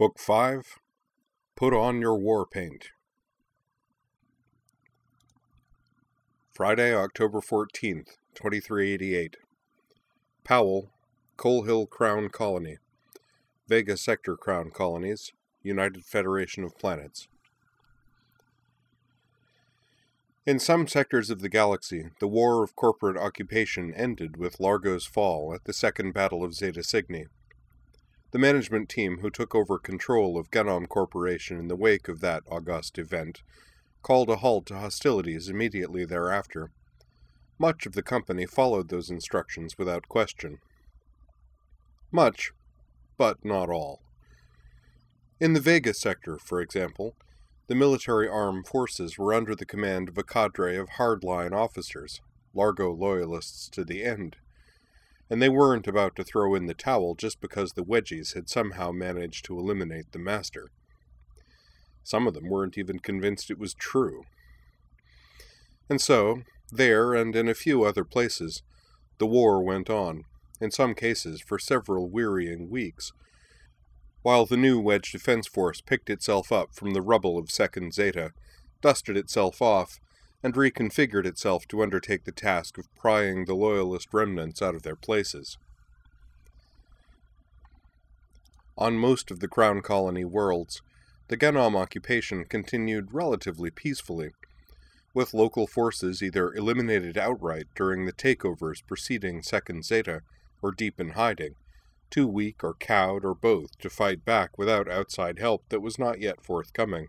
Book 5, Put on Your War Paint. Friday, October 14th, 2388. Powell, Coal Hill Crown Colony. Vega Sector Crown Colonies, United Federation of Planets. In some sectors of the galaxy, the war of corporate occupation ended with Largo's fall at the Second Battle of Zeta Cygni. The management team who took over control of Genom Corporation in the wake of that august event called a halt to hostilities immediately thereafter. Much of the company followed those instructions without question. Much, but not all. In the Vega sector, for example, the military armed forces were under the command of a cadre of hardline officers, Largo loyalists to the end, and they weren't about to throw in the towel just because the Wedgies had somehow managed to eliminate the Master. Some of them weren't even convinced it was true. And so, there and in a few other places, the war went on, in some cases for several wearying weeks, while the new Wedge Defense Force picked itself up from the rubble of Second Zeta, dusted itself off, and reconfigured itself to undertake the task of prying the Loyalist remnants out of their places. On most of the Crown Colony worlds, the Genom occupation continued relatively peacefully, with local forces either eliminated outright during the takeovers preceding Second Zeta, or deep in hiding, too weak or cowed or both to fight back without outside help that was not yet forthcoming.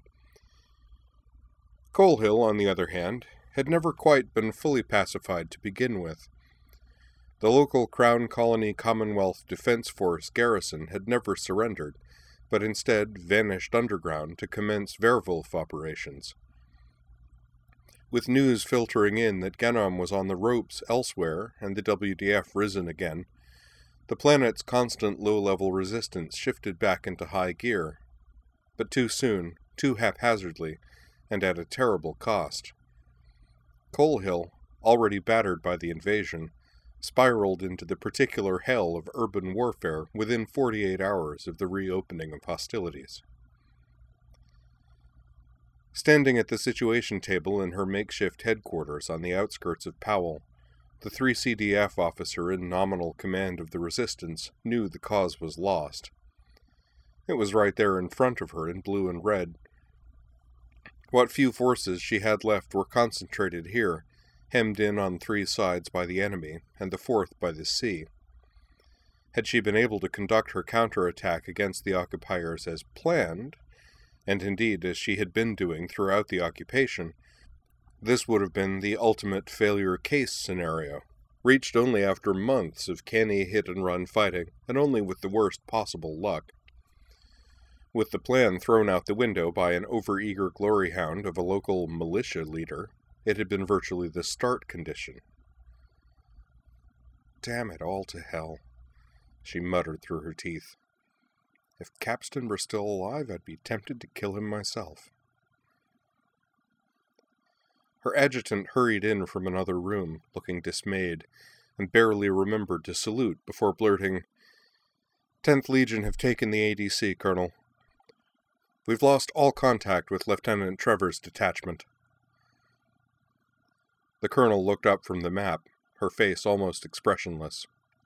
Coal Hill, on the other hand, had never quite been fully pacified to begin with. The local Crown Colony Commonwealth Defense Force garrison had never surrendered, but instead vanished underground to commence werewolf operations. With news filtering in that Genom was on the ropes elsewhere and the WDF risen again, the planet's constant low-level resistance shifted back into high gear, but too soon, too haphazardly, and at a terrible cost. Coal Hill, already battered by the invasion, spiraled into the particular hell of urban warfare within 48 hours of the reopening of hostilities. Standing at the situation table in her makeshift headquarters on the outskirts of Powell, the 3CDF officer in nominal command of the resistance knew the cause was lost. It was right there in front of her in blue and red. What few forces she had left were concentrated here, hemmed in on three sides by the enemy, and the fourth by the sea. Had she been able to conduct her counterattack against the occupiers as planned, and indeed as she had been doing throughout the occupation, this would have been the ultimate failure case scenario, reached only after months of canny hit-and-run fighting, and only with the worst possible luck. With the plan thrown out the window by an overeager glory hound of a local militia leader, it had been virtually the start condition. "Damn it all to hell," she muttered through her teeth. "If Capstan were still alive, I'd be tempted to kill him myself." Her adjutant hurried in from another room, looking dismayed, and barely remembered to salute before blurting, "10th Legion have taken the ADC, Colonel. We've lost all contact with Lieutenant Trevor's detachment." The colonel looked up from the map, her face almost expressionless.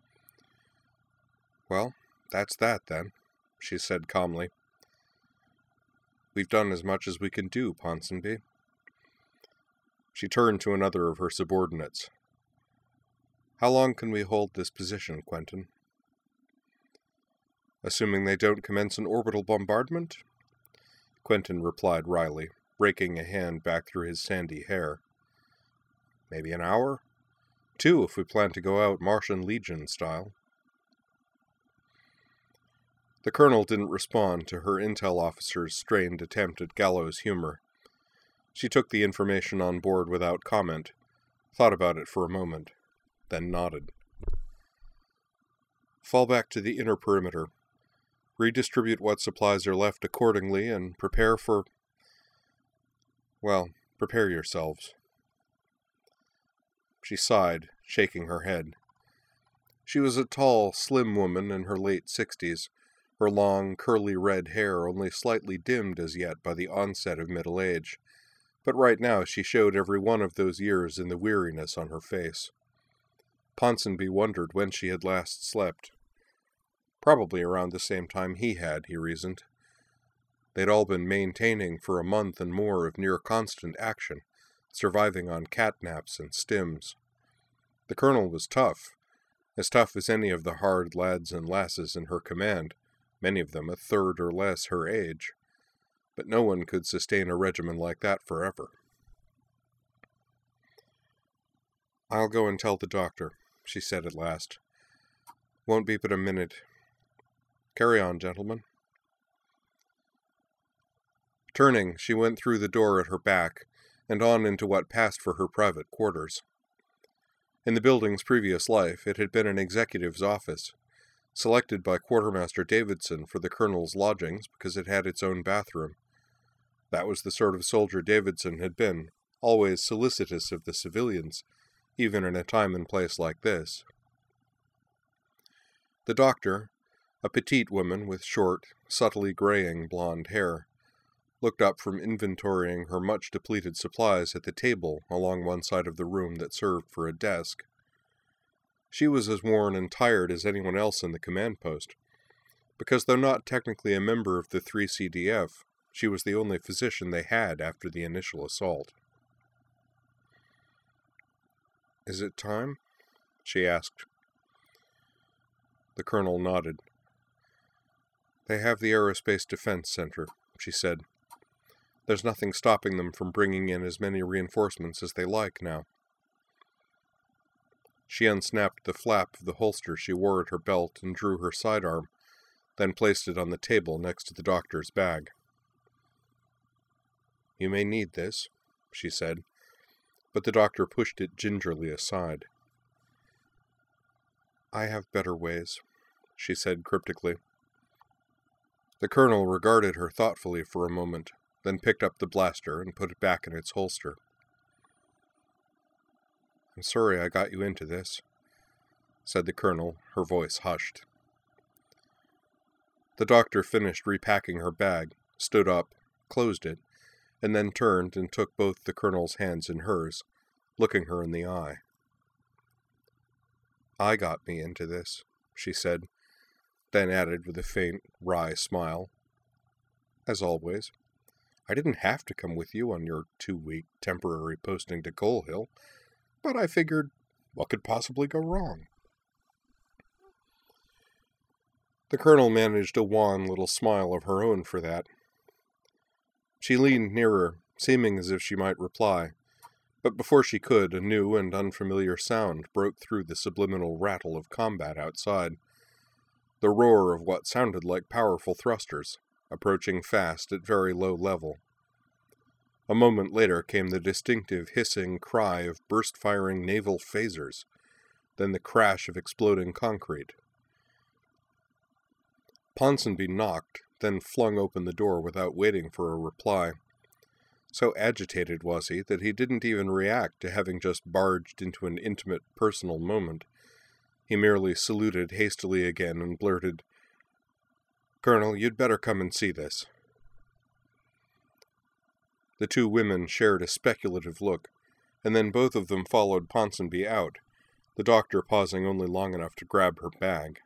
"Well, that's that, then," she said calmly. "We've done as much as we can do, Ponsonby." She turned to another of her subordinates. "How long can we hold this position, Quentin?" "Assuming they don't commence an orbital bombardment?" Quentin replied wryly, raking a hand back through his sandy hair. "Maybe an hour? 2 if we plan to go out Martian Legion style." The colonel didn't respond to her intel officer's strained attempt at gallows humor. She took the information on board without comment, thought about it for a moment, then nodded. "Fall back to the inner perimeter. Redistribute what supplies are left accordingly, and prepare yourselves." She sighed, shaking her head. She was a tall, slim woman in her late 60s, her long, curly red hair only slightly dimmed as yet by the onset of middle age, but right now she showed every one of those years in the weariness on her face. Ponsonby wondered when she had last slept. Probably around the same time he had, he reasoned. They'd all been maintaining for a month and more of near constant action, surviving on catnaps and stims. The colonel was tough, as tough as any of the hard lads and lasses in her command, many of them a third or less her age, but no one could sustain a regimen like that forever. "I'll go and tell the doctor," she said at last. "Won't be but a minute. Carry on, gentlemen." Turning, she went through the door at her back, and on into what passed for her private quarters. In the building's previous life, it had been an executive's office, selected by Quartermaster Davidson for the colonel's lodgings because it had its own bathroom. That was the sort of soldier Davidson had been, always solicitous of the civilians, even in a time and place like this. The doctor, a petite woman with short, subtly graying blonde hair, looked up from inventorying her much-depleted supplies at the table along one side of the room that served for a desk. She was as worn and tired as anyone else in the command post, because though not technically a member of the 3CDF, she was the only physician they had after the initial assault. "Is it time?" she asked. The colonel nodded. "They have the Aerospace Defense Center," she said. "There's nothing stopping them from bringing in as many reinforcements as they like now." She unsnapped the flap of the holster she wore at her belt and drew her sidearm, then placed it on the table next to the doctor's bag. "You may need this," she said, but the doctor pushed it gingerly aside. "I have better ways," she said cryptically. The colonel regarded her thoughtfully for a moment, then picked up the blaster and put it back in its holster. "I'm sorry I got you into this," said the colonel, her voice hushed. The doctor finished repacking her bag, stood up, closed it, and then turned and took both the colonel's hands in hers, looking her in the eye. "I got me into this," she said, then added with a faint, wry smile. "As always. I didn't have to come with you on your 2-week temporary posting to Coal Hill, but I figured, what could possibly go wrong?" The colonel managed a wan little smile of her own for that. She leaned nearer, seeming as if she might reply, but before she could, a new and unfamiliar sound broke through the subliminal rattle of combat outside, the roar of what sounded like powerful thrusters, approaching fast at very low level. A moment later came the distinctive hissing cry of burst-firing naval phasers, then the crash of exploding concrete. Ponsonby knocked, then flung open the door without waiting for a reply. So agitated was he that he didn't even react to having just barged into an intimate, personal moment. He merely saluted hastily again and blurted, "Colonel, you'd better come and see this." The two women shared a speculative look, and then both of them followed Ponsonby out, the doctor pausing only long enough to grab her bag.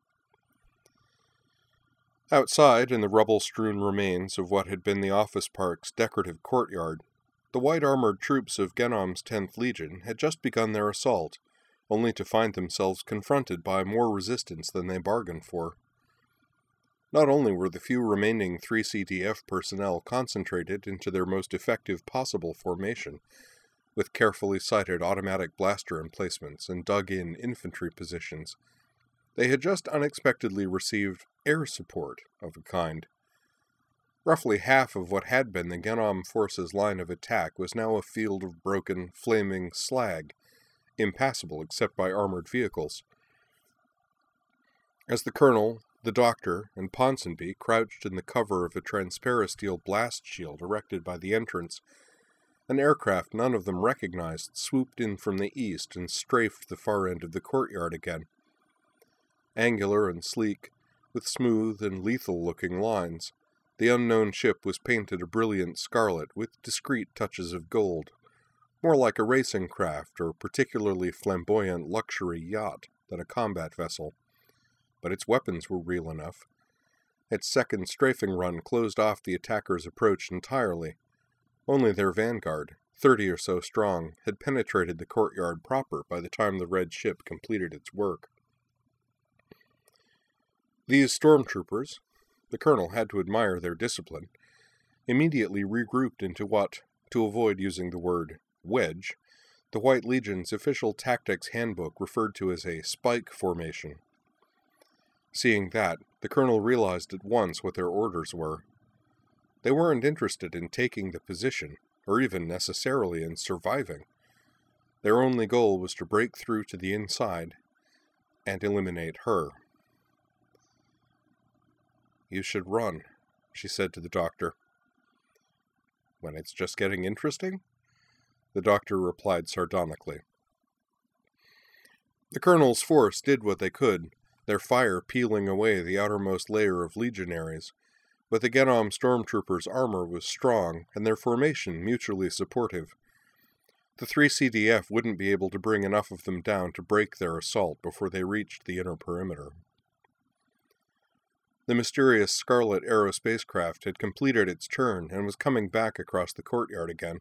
Outside, in the rubble-strewn remains of what had been the office park's decorative courtyard, the white-armored troops of Genom's 10th Legion had just begun their assault, only to find themselves confronted by more resistance than they bargained for. Not only were the few remaining 3CDF personnel concentrated into their most effective possible formation, with carefully sighted automatic blaster emplacements and dug-in infantry positions, they had just unexpectedly received air support of a kind. Roughly half of what had been the Genom force's line of attack was now a field of broken, flaming slag, impassable except by armored vehicles. As the colonel, the doctor, and Ponsonby crouched in the cover of a transparasteel blast shield erected by the entrance, an aircraft none of them recognized swooped in from the east and strafed the far end of the courtyard again. Angular and sleek, with smooth and lethal-looking lines. The unknown ship was painted a brilliant scarlet with discreet touches of gold, more like a racing craft or particularly flamboyant luxury yacht than a combat vessel. But its weapons were real enough. Its second strafing run closed off the attackers' approach entirely. Only their vanguard, 30 or so strong, had penetrated the courtyard proper by the time the red ship completed its work. These stormtroopers, the colonel had to admire their discipline, immediately regrouped into what, to avoid using the word wedge, the White Legion's official tactics handbook referred to as a spike formation. Seeing that, the colonel realized at once what their orders were. They weren't interested in taking the position, or even necessarily in surviving. Their only goal was to break through to the inside and eliminate her. "You should run," she said to the doctor. "When it's just getting interesting?" The doctor replied sardonically. The colonel's force did what they could, their fire peeling away the outermost layer of legionaries, but the Genom stormtroopers' armor was strong and their formation mutually supportive. The 3 CDF wouldn't be able to bring enough of them down to break their assault before they reached the inner perimeter. The mysterious Scarlet aerospacecraft had completed its turn and was coming back across the courtyard again.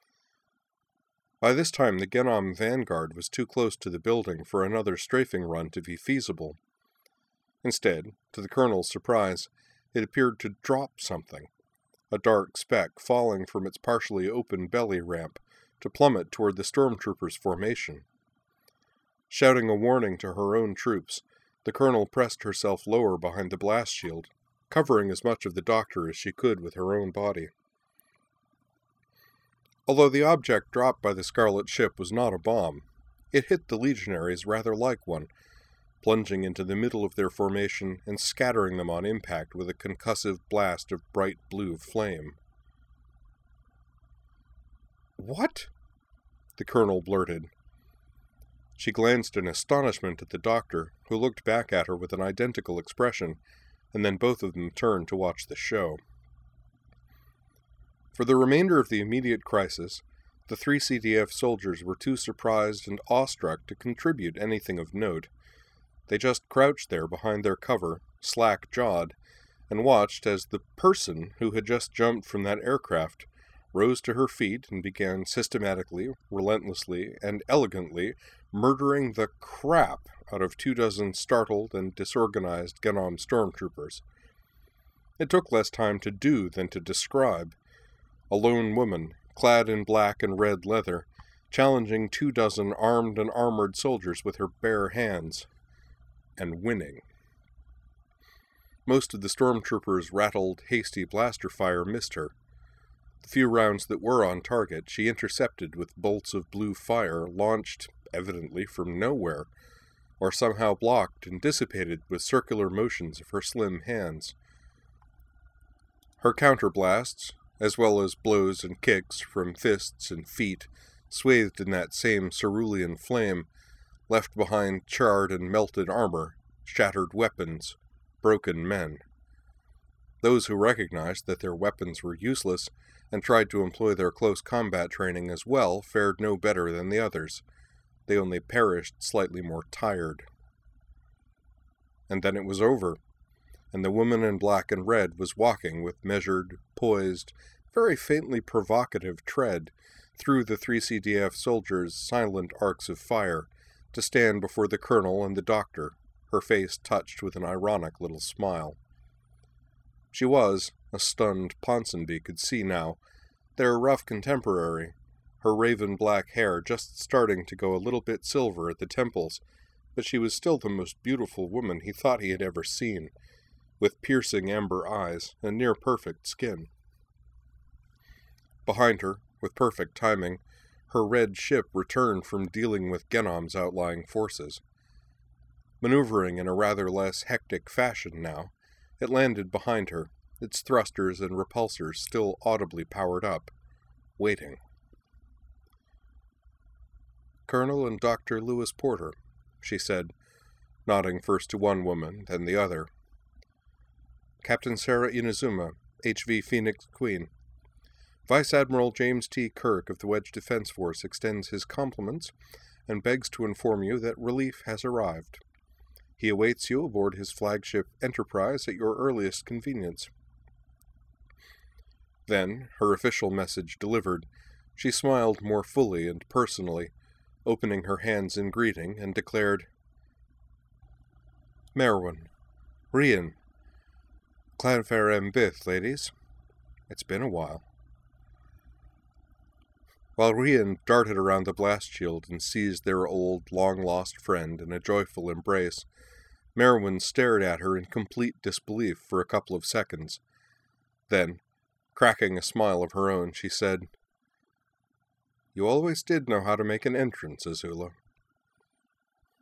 By this time, the Genom vanguard was too close to the building for another strafing run to be feasible. Instead, to the colonel's surprise, it appeared to drop something, a dark speck falling from its partially open belly ramp to plummet toward the stormtroopers' formation. Shouting a warning to her own troops, the colonel pressed herself lower behind the blast shield, covering as much of the doctor as she could with her own body. Although the object dropped by the Scarlet ship was not a bomb, it hit the legionaries rather like one, plunging into the middle of their formation and scattering them on impact with a concussive blast of bright blue flame. "What?" the colonel blurted. She glanced in astonishment at the doctor, who looked back at her with an identical expression, and then both of them turned to watch the show. For the remainder of the immediate crisis, the 3 CDF soldiers were too surprised and awestruck to contribute anything of note. They just crouched there behind their cover, slack-jawed, and watched as the person who had just jumped from that aircraft rose to her feet and began systematically, relentlessly, and elegantly murdering the crap out of 24 startled and disorganized Genom stormtroopers. It took less time to do than to describe. A lone woman, clad in black and red leather, challenging 24 armed and armored soldiers with her bare hands, and winning. Most of the stormtroopers' rattled, hasty blaster fire missed her. The few rounds that were on target she intercepted with bolts of blue fire launched, evidently, from nowhere, or somehow blocked and dissipated with circular motions of her slim hands. Her counterblasts, as well as blows and kicks from fists and feet, swathed in that same cerulean flame, left behind charred and melted armor, shattered weapons, broken men. Those who recognized that their weapons were useless and tried to employ their close combat training as well fared no better than the others. They only perished slightly more tired. And then it was over, and the woman in black and red was walking with measured, poised, very faintly provocative tread through the 3 CDF soldiers' silent arcs of fire to stand before the colonel and the doctor, her face touched with an ironic little smile. She was, a stunned Ponsonby could see now, their rough contemporary, her raven-black hair just starting to go a little bit silver at the temples, but she was still the most beautiful woman he thought he had ever seen, with piercing amber eyes and near-perfect skin. Behind her, with perfect timing, her red ship returned from dealing with Genom's outlying forces. Maneuvering in a rather less hectic fashion now, it landed behind her, its thrusters and repulsors still audibly powered up, waiting. "Colonel and Dr. Lewis Porter," she said, nodding first to one woman, then the other. Captain Sarah Inazuma, HV Phoenix Queen. Vice Admiral James T. Kirk of the Wedge Defense Force extends his compliments and begs to inform you that relief has arrived. He awaits you aboard his flagship Enterprise at your earliest convenience. Then, her official message delivered, she smiled more fully and personally, opening her hands in greeting, and declared, Merwin, Rian, Clanfair Mbith, ladies. It's been a while. While Rian darted around the blast shield and seized their old, long-lost friend in a joyful embrace, Merwin stared at her in complete disbelief for a couple of seconds. Then, cracking a smile of her own, she said, You always did know how to make an entrance, Azula.